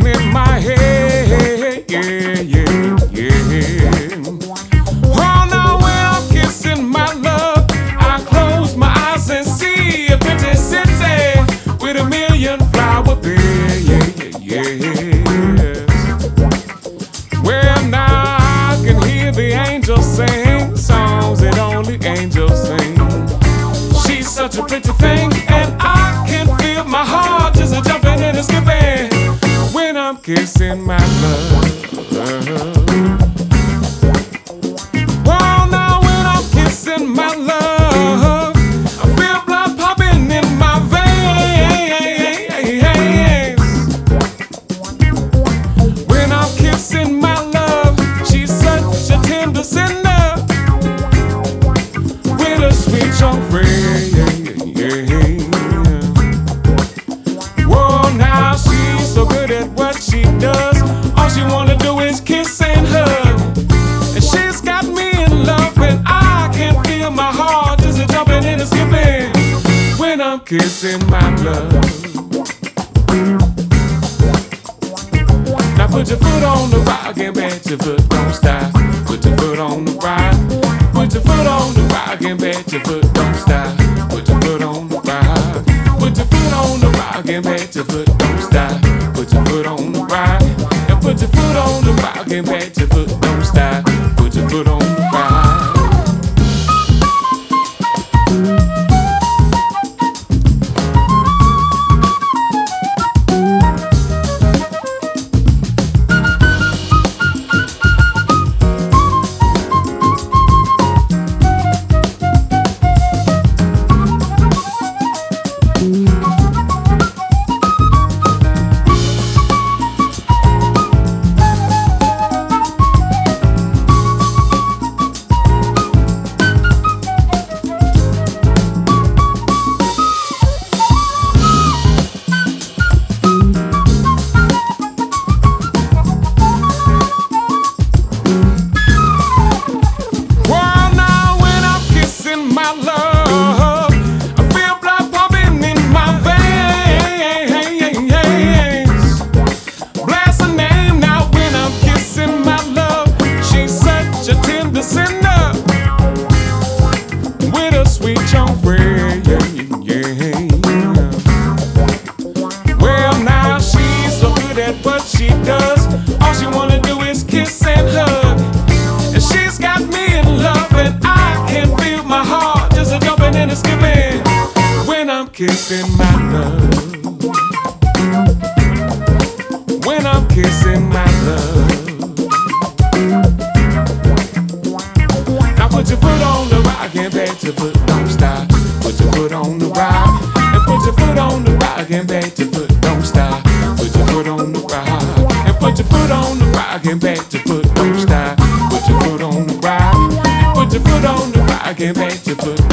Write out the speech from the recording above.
in my head. Yeah, yeah, yeah. Oh, now when I'm kissing my love, I close my eyes and see a pretty city with a million flower beds. Yeah, yeah, yes. Well, now I can hear the angels sing songs that only angels sing. She's such a pretty thing, and I can feel my heart just a jumping and a skipping when I'm kissing my love. Oh, now when I'm kissing my love, I feel blood popping in my veins. When I'm kissing my love, she's such a tender sinner with a sweet young friend. Whoa, now she's so good at what she does. All she wanna do is kiss and hug, and she's got me in love, and I can feel my heart just a jumping and a skipping when I'm kissing my love. Now put your foot on the rock and bet your foot don't stop. Put your foot on the rock. Put your foot on the rock and bet your foot don't stop. Put your foot on the rock. Put your foot on the rock and bet your foot don't stop. Put your foot on the rock. And put your foot on the rock and bet your foot don't stop. Put your foot on the rock. What she does, all she wanna do is kiss and hug, and she's got me in love, and I can feel my heart just a jumping and a skipping when I'm kissing my love. When I'm kissing my love. Now put your foot on the rock and bet your foot don't stop. Put your foot on the rock and put your foot on the rock and bet your foot don't stop. Put your foot on the rock and put your foot on the rock and bet your foot don't stop. Put your foot on the rock, put your foot on the rock and bet your foot